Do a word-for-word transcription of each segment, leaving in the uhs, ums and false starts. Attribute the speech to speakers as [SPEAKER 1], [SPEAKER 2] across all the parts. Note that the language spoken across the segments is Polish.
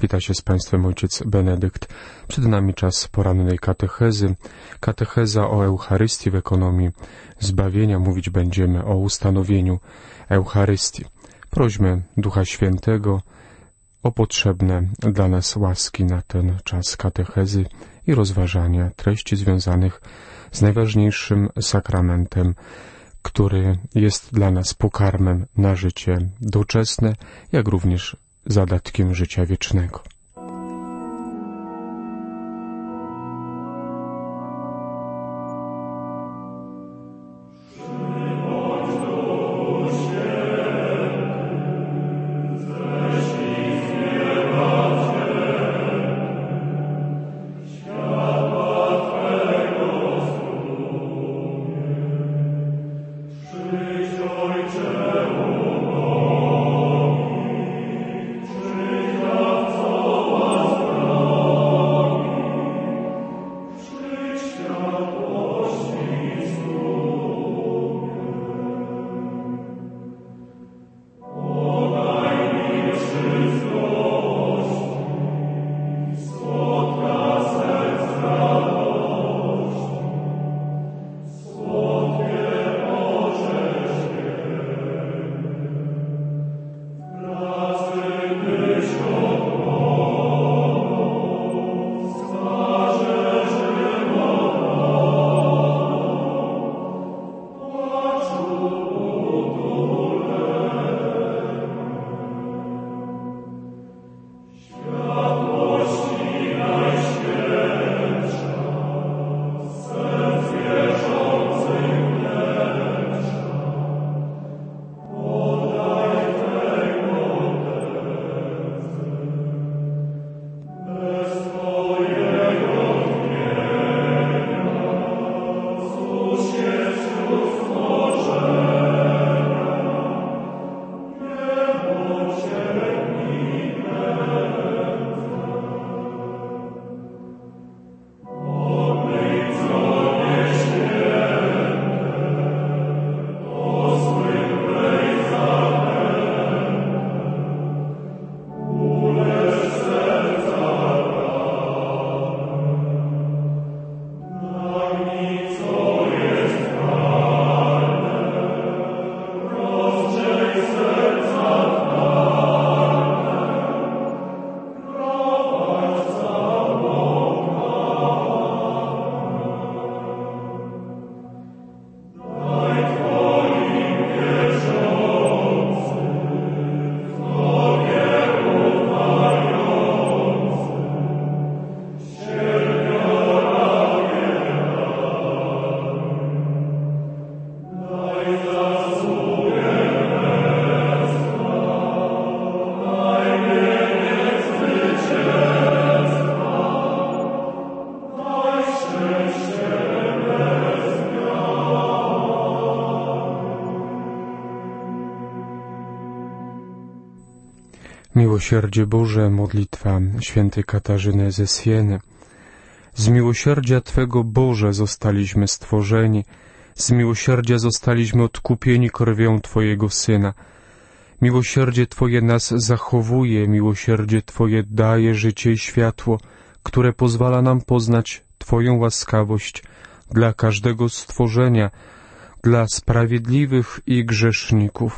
[SPEAKER 1] Wita się z Państwem ojciec Benedykt. Przed nami czas porannej katechezy. Katecheza o Eucharystii w ekonomii zbawienia. Mówić będziemy o ustanowieniu Eucharystii. Prośmy Ducha Świętego o potrzebne dla nas łaski na ten czas katechezy i rozważania treści związanych z najważniejszym sakramentem, który jest dla nas pokarmem na życie doczesne, jak również zadatkiem życia wiecznego. Miłosierdzie Boże, modlitwa świętej Katarzyny ze Sieny. Z miłosierdzia Twego, Boże, zostaliśmy stworzeni, z miłosierdzia zostaliśmy odkupieni krwią Twojego Syna. Miłosierdzie Twoje nas zachowuje, miłosierdzie Twoje daje życie i światło, które pozwala nam poznać Twoją łaskawość dla każdego stworzenia, dla sprawiedliwych i grzeszników.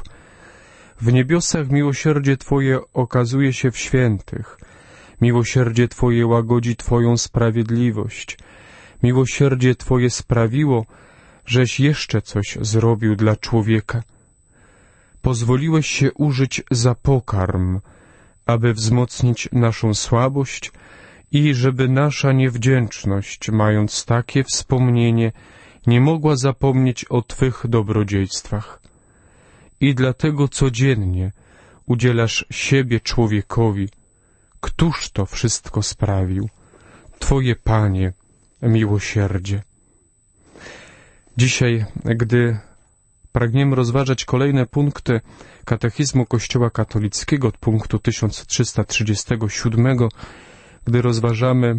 [SPEAKER 1] W niebiosach miłosierdzie Twoje okazuje się w świętych. Miłosierdzie Twoje łagodzi Twoją sprawiedliwość. Miłosierdzie Twoje sprawiło, żeś jeszcze coś zrobił dla człowieka. Pozwoliłeś się użyć za pokarm, aby wzmocnić naszą słabość i żeby nasza niewdzięczność, mając takie wspomnienie, nie mogła zapomnieć o Twych dobrodziejstwach. I dlatego codziennie udzielasz siebie człowiekowi. Któż to wszystko sprawił? Twoje, Panie, miłosierdzie. Dzisiaj, gdy pragniemy rozważać kolejne punkty katechizmu Kościoła katolickiego od punktu tysiąc trzysta trzydziestego siódmego, gdy rozważamy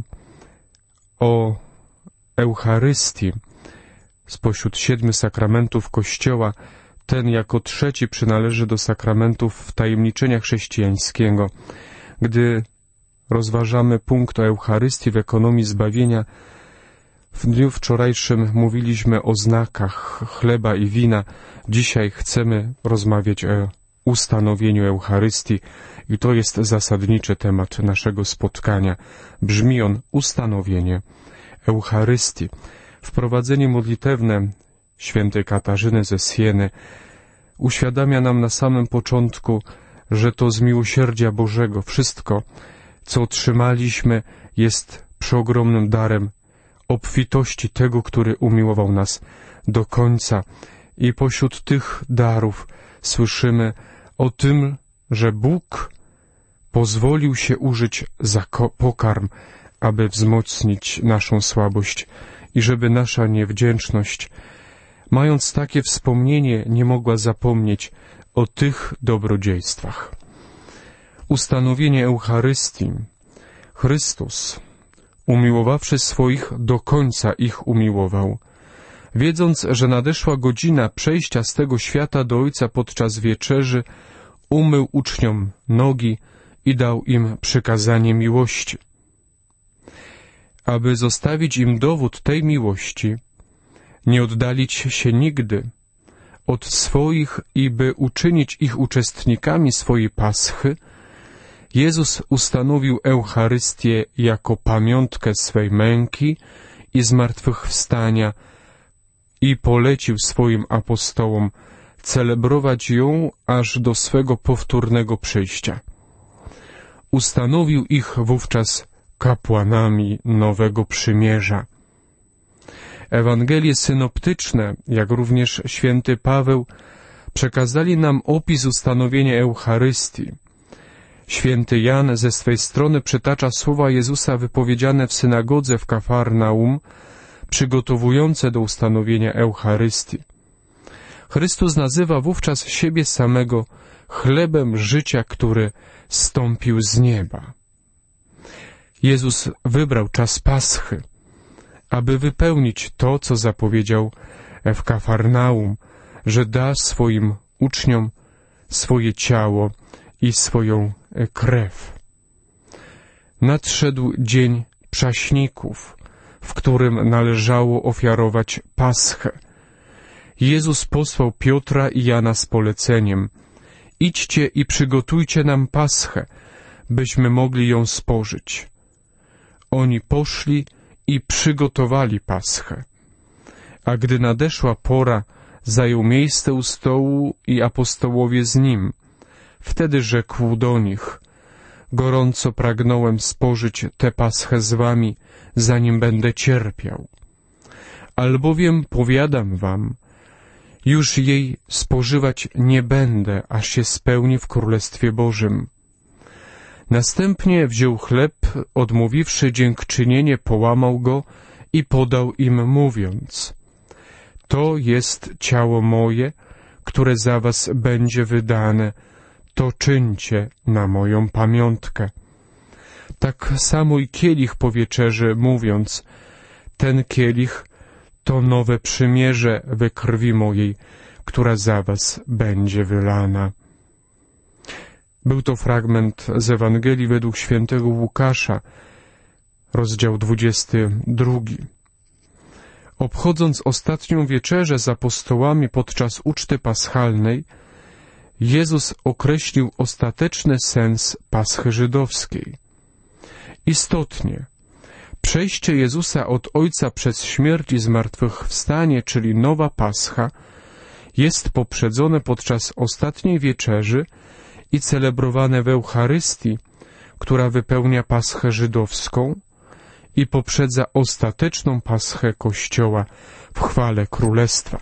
[SPEAKER 1] o Eucharystii spośród siedmiu sakramentów Kościoła, ten jako trzeci przynależy do sakramentów wtajemniczenia chrześcijańskiego. Gdy rozważamy punkt o Eucharystii w ekonomii zbawienia, w dniu wczorajszym mówiliśmy o znakach chleba i wina. Dzisiaj chcemy rozmawiać o ustanowieniu Eucharystii i to jest zasadniczy temat naszego spotkania. Brzmi on: ustanowienie Eucharystii. Wprowadzenie modlitewne świętej Katarzyny ze Sieny uświadamia nam na samym początku, że to z miłosierdzia Bożego wszystko, co otrzymaliśmy, jest przeogromnym darem obfitości tego, który umiłował nas do końca. I pośród tych darów słyszymy o tym, że Bóg pozwolił się użyć za pokarm, aby wzmocnić naszą słabość i żeby nasza niewdzięczność, mając takie wspomnienie, nie mogła zapomnieć o tych dobrodziejstwach. Ustanowienie Eucharystii. Chrystus, umiłowawszy swoich, do końca ich umiłował. Wiedząc, że nadeszła godzina przejścia z tego świata do Ojca podczas wieczerzy, umył uczniom nogi i dał im przykazanie miłości. Aby zostawić im dowód tej miłości, nie oddalić się nigdy od swoich i by uczynić ich uczestnikami swojej paschy, Jezus ustanowił Eucharystię jako pamiątkę swej męki i zmartwychwstania i polecił swoim apostołom celebrować ją aż do swego powtórnego przyjścia. Ustanowił ich wówczas kapłanami nowego przymierza. Ewangelie synoptyczne, jak również święty Paweł, przekazali nam opis ustanowienia Eucharystii. Święty Jan ze swej strony przytacza słowa Jezusa wypowiedziane w synagodze w Kafarnaum, przygotowujące do ustanowienia Eucharystii. Chrystus nazywa wówczas siebie samego chlebem życia, który zstąpił z nieba. Jezus wybrał czas Paschy, aby wypełnić to, co zapowiedział w Kafarnaum, że da swoim uczniom swoje ciało i swoją krew. Nadszedł dzień Przaśników, w którym należało ofiarować Paschę. Jezus posłał Piotra i Jana z poleceniem: idźcie i przygotujcie nam Paschę, byśmy mogli ją spożyć. Oni poszli i przygotowali Paschę. A gdy nadeszła pora, zajął miejsce u stołu i apostołowie z nim. Wtedy rzekł do nich: gorąco pragnąłem spożyć tę Paschę z wami, zanim będę cierpiał. Albowiem powiadam wam, już jej spożywać nie będę, aż się spełni w Królestwie Bożym. Następnie wziął chleb, odmówiwszy dziękczynienie, połamał go i podał im, mówiąc: to jest ciało moje, które za was będzie wydane, to czyńcie na moją pamiątkę. Tak samo i kielich po wieczerzy, mówiąc: ten kielich to nowe przymierze we krwi mojej, która za was będzie wylana. Był to fragment z Ewangelii według świętego Łukasza, rozdział dwudziesty drugi. Obchodząc ostatnią wieczerzę z apostołami podczas uczty paschalnej, Jezus określił ostateczny sens Paschy żydowskiej. Istotnie, przejście Jezusa od Ojca przez śmierć i zmartwychwstanie, czyli nowa Pascha, jest poprzedzone podczas ostatniej wieczerzy i celebrowane w Eucharystii, która wypełnia Paschę żydowską i poprzedza ostateczną Paschę Kościoła w chwale Królestwa.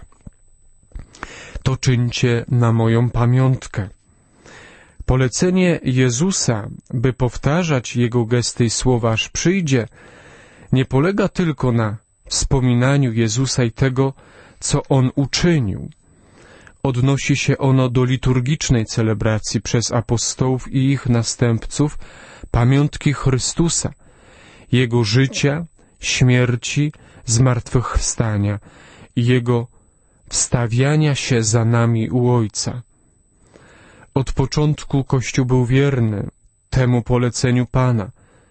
[SPEAKER 1] To czyńcie na moją pamiątkę. Polecenie Jezusa, by powtarzać Jego gesty i słowa, aż przyjdzie, nie polega tylko na wspominaniu Jezusa i tego, co On uczynił. Odnosi się ono do liturgicznej celebracji przez apostołów i ich następców pamiątki Chrystusa, Jego życia, śmierci, zmartwychwstania i Jego wstawiania się za nami u Ojca. Od początku Kościół był wierny temu poleceniu Pana,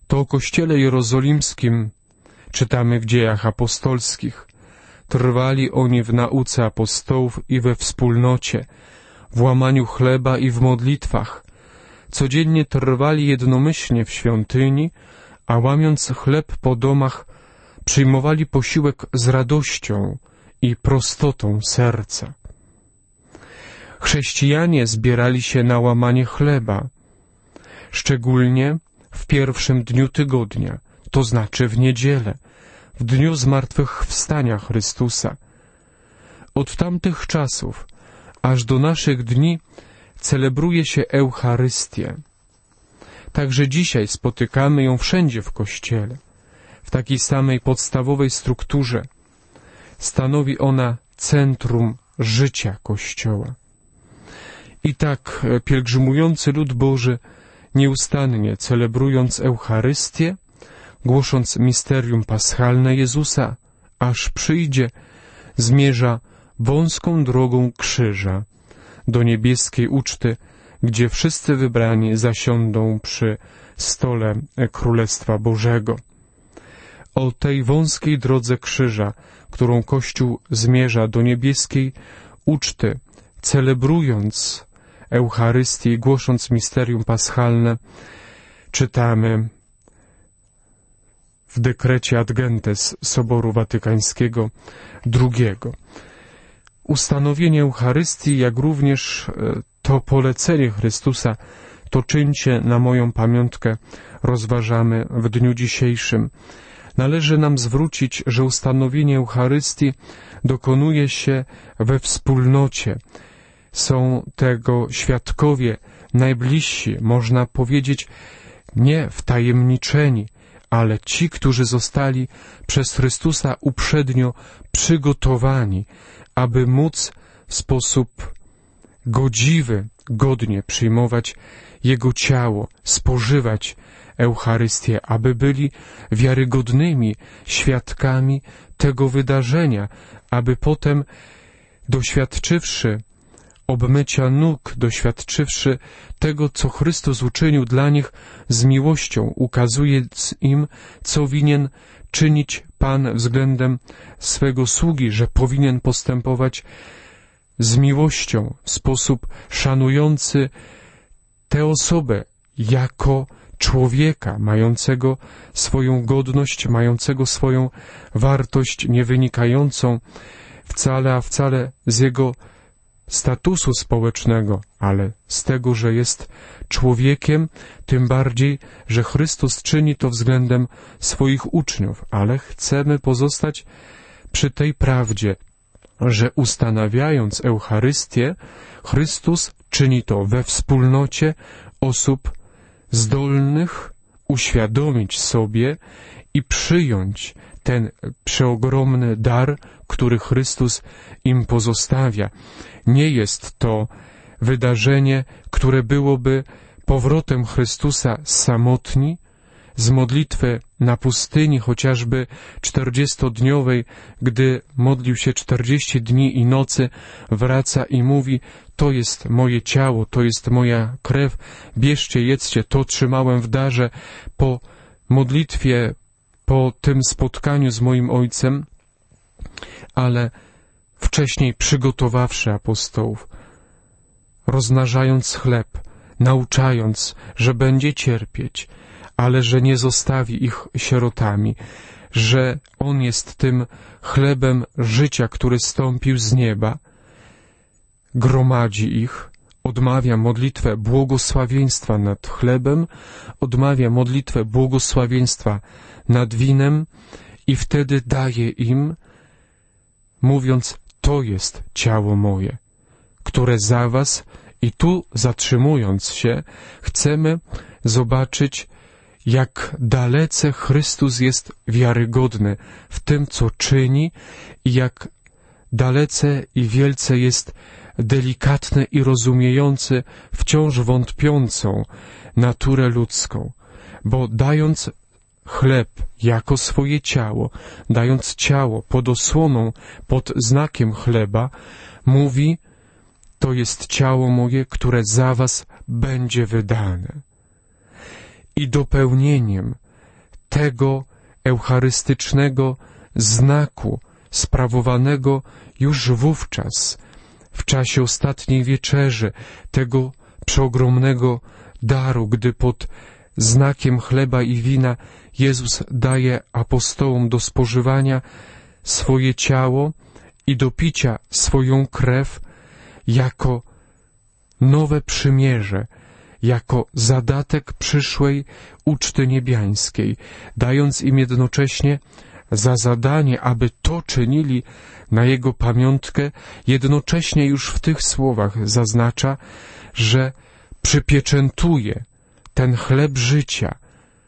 [SPEAKER 1] To o Kościele Jerozolimskim czytamy w Dziejach Apostolskich. Trwali oni w nauce apostołów i we wspólnocie, w łamaniu chleba i w modlitwach. Codziennie trwali jednomyślnie w świątyni, a łamiąc chleb po domach, przyjmowali posiłek z radością i prostotą serca. Chrześcijanie zbierali się na łamanie chleba, szczególnie w pierwszym dniu tygodnia, to znaczy w niedzielę, w dniu zmartwychwstania Chrystusa. Od tamtych czasów aż do naszych dni celebruje się Eucharystię. Także dzisiaj spotykamy ją wszędzie w Kościele. W takiej samej podstawowej strukturze stanowi ona centrum życia Kościoła. I tak pielgrzymujący lud Boży, nieustannie celebrując Eucharystię, głosząc misterium paschalne Jezusa, aż przyjdzie, zmierza wąską drogą krzyża do niebieskiej uczty, gdzie wszyscy wybrani zasiądą przy stole Królestwa Bożego. O tej wąskiej drodze krzyża, którą Kościół zmierza do niebieskiej uczty, celebrując Eucharystię i głosząc misterium paschalne, czytamy w dekrecie Ad Gentes Soboru Watykańskiego drugiego. Ustanowienie Eucharystii, jak również to polecenie Chrystusa, to czyńcie na moją pamiątkę, rozważamy w dniu dzisiejszym. Należy nam zwrócić, że ustanowienie Eucharystii dokonuje się we wspólnocie. Są tego świadkowie najbliżsi, można powiedzieć, nie wtajemniczeni, ale ci, którzy zostali przez Chrystusa uprzednio przygotowani, aby móc w sposób godziwy, godnie przyjmować Jego ciało, spożywać Eucharystię, aby byli wiarygodnymi świadkami tego wydarzenia, aby potem, doświadczywszy obmycia nóg, doświadczywszy tego, co Chrystus uczynił dla nich, z miłością ukazując im, co winien czynić Pan względem swego sługi, że powinien postępować z miłością, w sposób szanujący tę osobę jako człowieka mającego swoją godność, mającego swoją wartość, nie wynikającą wcale, a wcale z jego statusu społecznego, ale z tego, że jest człowiekiem, tym bardziej, że Chrystus czyni to względem swoich uczniów, ale chcemy pozostać przy tej prawdzie, że ustanawiając Eucharystię, Chrystus czyni to we wspólnocie osób zdolnych uświadomić sobie i przyjąć ten przeogromny dar, który Chrystus im pozostawia. Nie jest to wydarzenie, które byłoby powrotem Chrystusa samotni, z modlitwy na pustyni, chociażby czterdziestodniowej, gdy modlił się czterdzieści dni i nocy, wraca i mówi: to jest moje ciało, to jest moja krew, bierzcie, jedzcie, to trzymałem w darze po modlitwie, po tym spotkaniu z moim Ojcem, ale wcześniej przygotowawszy apostołów, rozmnażając chleb, nauczając, że będzie cierpieć, ale że nie zostawi ich sierotami, że On jest tym chlebem życia, który stąpił z nieba, gromadzi ich, odmawia modlitwę błogosławieństwa nad chlebem, odmawia modlitwę błogosławieństwa nad winem i wtedy daje im, mówiąc: to jest ciało moje, które za was. I tu, zatrzymując się, chcemy zobaczyć, jak dalece Chrystus jest wiarygodny w tym, co czyni, i jak dalece i wielce jest delikatny i rozumiejący wciąż wątpiącą naturę ludzką, bo dając chleb jako swoje ciało, dając ciało pod osłoną, pod znakiem chleba, mówi: to jest ciało moje, które za was będzie wydane. I dopełnieniem tego eucharystycznego znaku sprawowanego już wówczas, w czasie ostatniej wieczerzy, tego przeogromnego daru, gdy pod znakiem chleba i wina Jezus daje apostołom do spożywania swoje ciało i do picia swoją krew jako nowe przymierze, jako zadatek przyszłej uczty niebiańskiej, dając im jednocześnie za zadanie, aby to czynili na Jego pamiątkę, jednocześnie już w tych słowach zaznacza, że przypieczętuje ten chleb życia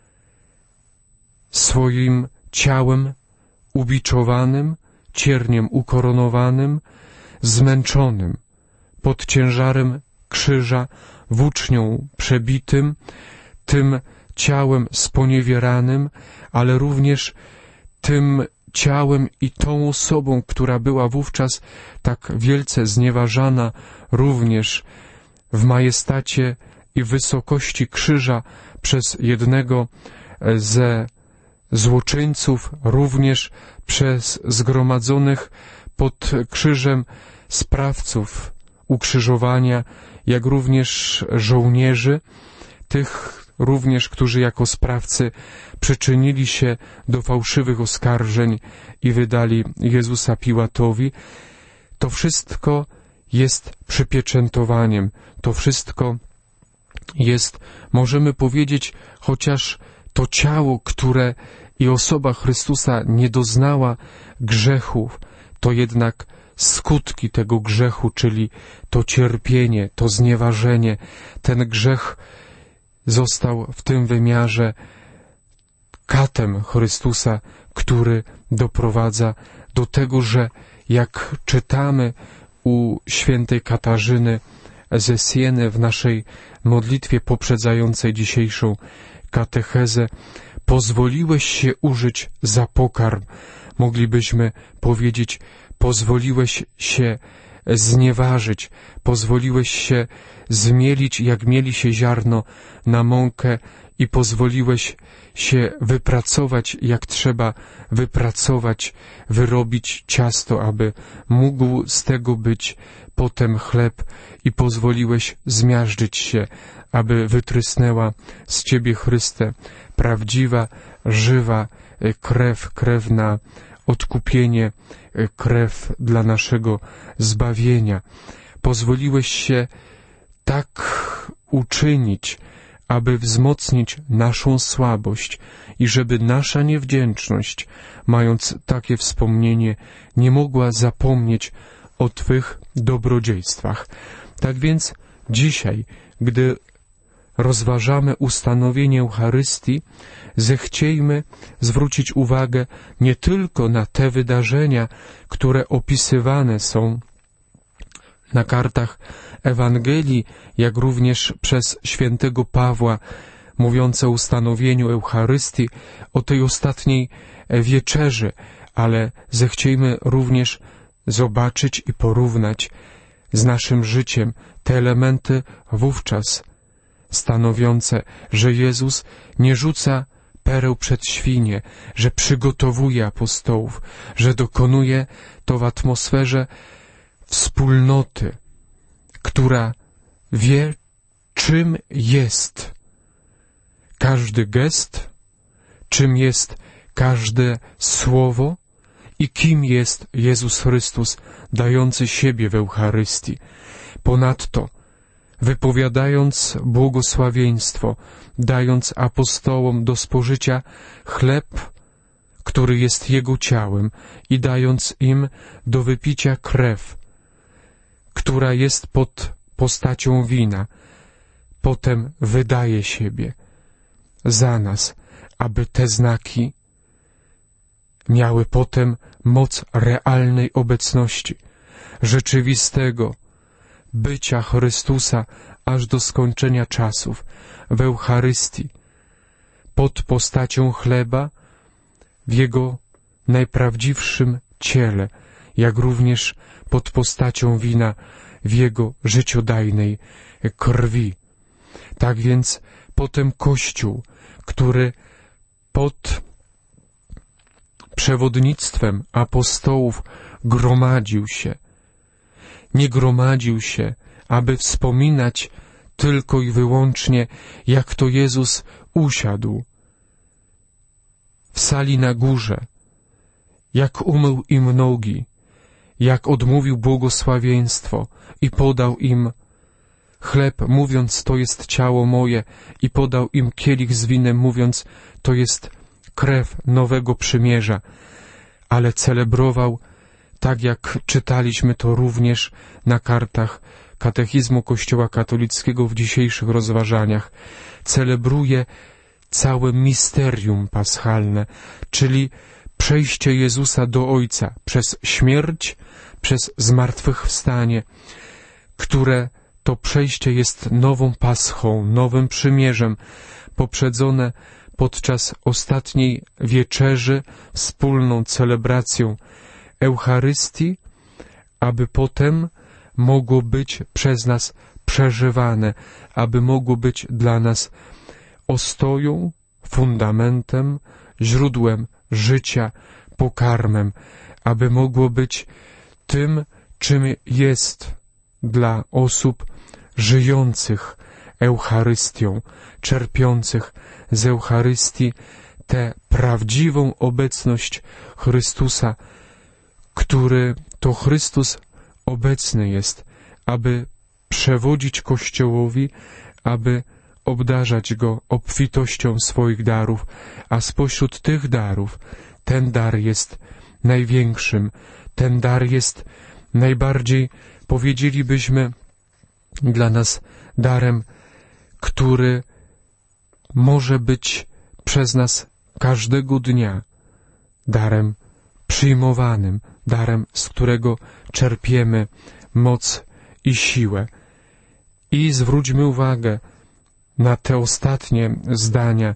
[SPEAKER 1] swoim ciałem ubiczowanym, cierniem ukoronowanym, zmęczonym pod ciężarem krzyża, włócznią przebitym, tym ciałem sponiewieranym, ale również tym ciałem i tą osobą, która była wówczas tak wielce znieważana również w majestacie i wysokości krzyża przez jednego ze złoczyńców, również przez zgromadzonych pod krzyżem sprawców ukrzyżowania, jak również żołnierzy, tych również, którzy jako sprawcy przyczynili się do fałszywych oskarżeń i wydali Jezusa Piłatowi. To wszystko jest przypieczętowaniem, to wszystko jest, możemy powiedzieć, chociaż to ciało, które i osoba Chrystusa nie doznała grzechów, to jednak skutki tego grzechu, czyli to cierpienie, to znieważenie, ten grzech został w tym wymiarze katem Chrystusa, który doprowadza do tego, że jak czytamy u świętej Katarzyny ze Sieny w naszej modlitwie poprzedzającej dzisiejszą katechezę, pozwoliłeś się użyć za pokarm. Moglibyśmy powiedzieć, pozwoliłeś się znieważyć, pozwoliłeś się zmielić, jak mieli się ziarno na mąkę i pozwoliłeś się wypracować, jak trzeba wypracować, wyrobić ciasto, aby mógł z tego być potem chleb i pozwoliłeś zmiażdżyć się, aby wytrysnęła z Ciebie, Chryste, prawdziwa, żywa krew, krew na odkupienie, krew dla naszego zbawienia. Pozwoliłeś się tak uczynić, aby wzmocnić naszą słabość i żeby nasza niewdzięczność, mając takie wspomnienie, nie mogła zapomnieć o Twych dobrodziejstwach. Tak więc dzisiaj, gdy rozważamy ustanowienie Eucharystii, zechciejmy zwrócić uwagę nie tylko na te wydarzenia, które opisywane są na kartach Ewangelii, jak również przez świętego Pawła, mówiące o ustanowieniu Eucharystii, o tej ostatniej wieczerzy, ale zechciejmy również zobaczyć i porównać z naszym życiem te elementy wówczas stanowiące, że Jezus nie rzuca pereł przed świnie, że przygotowuje apostołów, że dokonuje to w atmosferze wspólnoty, która wie, czym jest każdy gest, czym jest każde słowo i kim jest Jezus Chrystus, dający siebie w Eucharystii. Ponadto, wypowiadając błogosławieństwo, dając apostołom do spożycia chleb, który jest Jego ciałem, i dając im do wypicia krew, która jest pod postacią wina, potem wydaje siebie za nas, aby te znaki miały potem moc realnej obecności, rzeczywistego bycia Chrystusa aż do skończenia czasów w Eucharystii, pod postacią chleba, w Jego najprawdziwszym ciele, jak również pod postacią wina w Jego życiodajnej krwi. Tak więc potem Kościół, który pod przewodnictwem apostołów gromadził się. Nie gromadził się, aby wspominać tylko i wyłącznie, jak to Jezus usiadł w sali na górze, jak umył im nogi, jak odmówił błogosławieństwo i podał im chleb, mówiąc, to jest ciało moje, i podał im kielich z winem, mówiąc, to jest krew nowego przymierza, ale celebrował, tak jak czytaliśmy to również na kartach Katechizmu Kościoła Katolickiego w dzisiejszych rozważaniach, celebruje całe misterium paschalne, czyli przejście Jezusa do Ojca przez śmierć, przez zmartwychwstanie, które to przejście jest nową paschą, nowym przymierzem, poprzedzone podczas ostatniej wieczerzy wspólną celebracją Eucharystii, aby potem mogło być przez nas przeżywane, aby mogło być dla nas ostoją, fundamentem, źródłem życia, pokarmem, aby mogło być tym, czym jest dla osób żyjących Eucharystią, czerpiących z Eucharystii tę prawdziwą obecność Chrystusa, który to Chrystus obecny jest, aby przewodzić Kościołowi, aby obdarzać go obfitością swoich darów, a spośród tych darów ten dar jest największym, ten dar jest najbardziej, powiedzielibyśmy, dla nas darem, który może być przez nas każdego dnia darem przyjmowanym, darem, z którego czerpiemy moc i siłę. I zwróćmy uwagę na te ostatnie zdania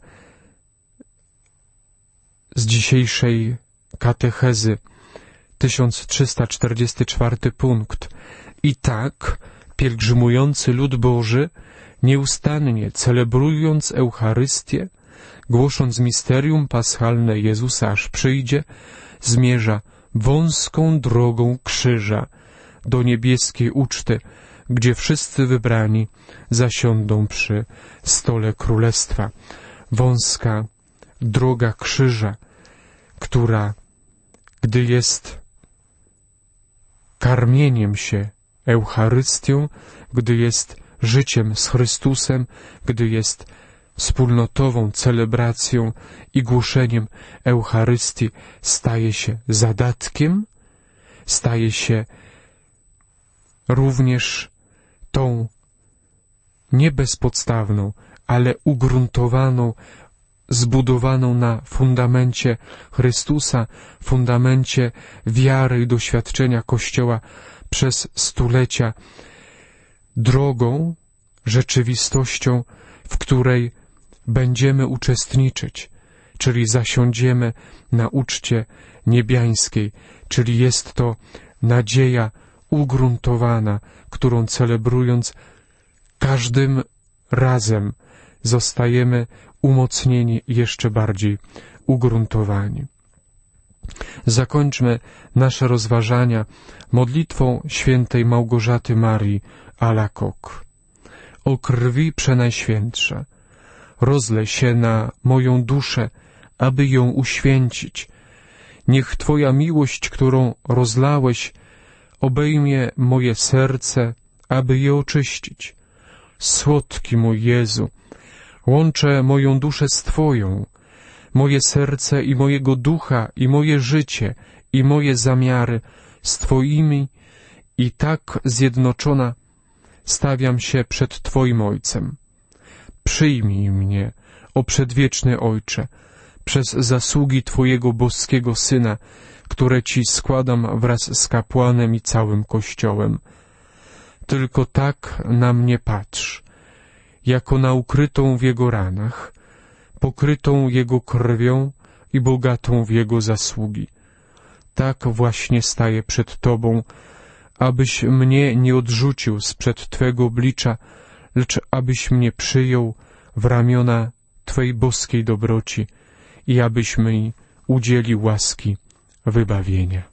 [SPEAKER 1] z dzisiejszej katechezy, tysiąc trzysta czterdziesty czwarty punkt. I tak pielgrzymujący lud Boży, nieustannie celebrując Eucharystię, głosząc misterium paschalne Jezusa, aż przyjdzie, zmierza wąską drogą krzyża do niebieskiej uczty, gdzie wszyscy wybrani zasiądą przy stole Królestwa. Wąska droga krzyża, która, gdy jest karmieniem się Eucharystią, gdy jest życiem z Chrystusem, gdy jest wspólnotową celebracją i głoszeniem Eucharystii, staje się zadatkiem, staje się również tą nie bezpodstawną, ale ugruntowaną, zbudowaną na fundamencie Chrystusa, fundamencie wiary i doświadczenia Kościoła przez stulecia, drogą, rzeczywistością, w której będziemy uczestniczyć, czyli zasiądziemy na uczcie niebiańskiej, czyli jest to nadzieja ugruntowana, którą celebrując każdym razem zostajemy umocnieni i jeszcze bardziej ugruntowani. Zakończmy nasze rozważania modlitwą świętej Małgorzaty Marii Alacoque. O krwi przenajświętsza, rozlej się na moją duszę, aby ją uświęcić. Niech Twoja miłość, którą rozlałeś, obejmie moje serce, aby je oczyścić. Słodki mój Jezu, łączę moją duszę z Twoją, moje serce i mojego ducha, i moje życie, i moje zamiary z Twoimi, i tak zjednoczona stawiam się przed Twoim Ojcem. Przyjmij mnie, o przedwieczny Ojcze, przez zasługi Twojego boskiego Syna, które Ci składam wraz z kapłanem i całym Kościołem. Tylko tak na mnie patrz, jako na ukrytą w Jego ranach, pokrytą Jego krwią i bogatą w Jego zasługi. Tak właśnie staję przed Tobą, abyś mnie nie odrzucił sprzed Twego oblicza, lecz abyś mnie przyjął w ramiona Twej boskiej dobroci i abyś mi udzieli łaski wybawienia.